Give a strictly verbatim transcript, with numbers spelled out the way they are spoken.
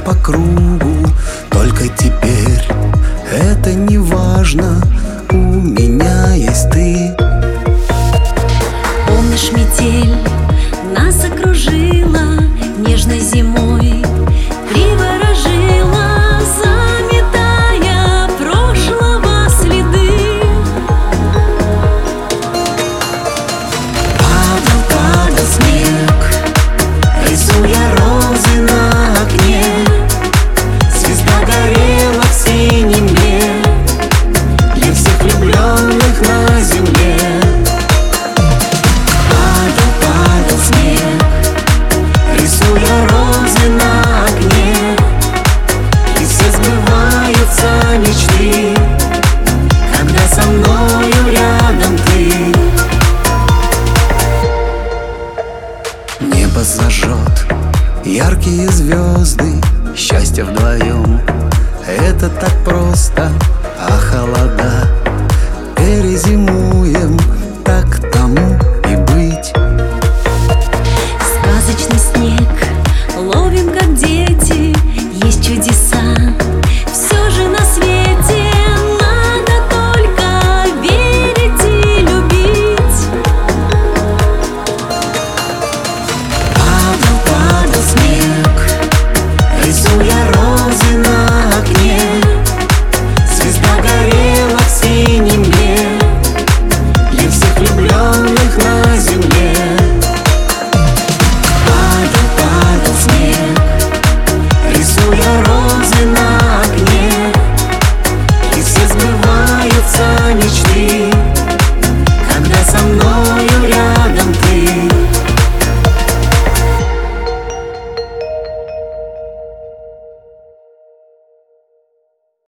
по кругу. Только теперь это не важно, у меня есть ты. Помнишь, метель нас окружила нежной зимой, приворожила, заметая прошлого следы. Падал, падал снег, рисуя розы на окне. Звезда горела в синем небе для всех влюбленных на земле. Падал, падал снег, рисуя розы на окне. И все сбываются мечты, когда со мною рядом ты. Небо зажжет яркие звезды, счастье вдвоем — это так просто. А холода перезимуем, так тому и быть. Сказочный снег ловим, как дети, есть чудеса.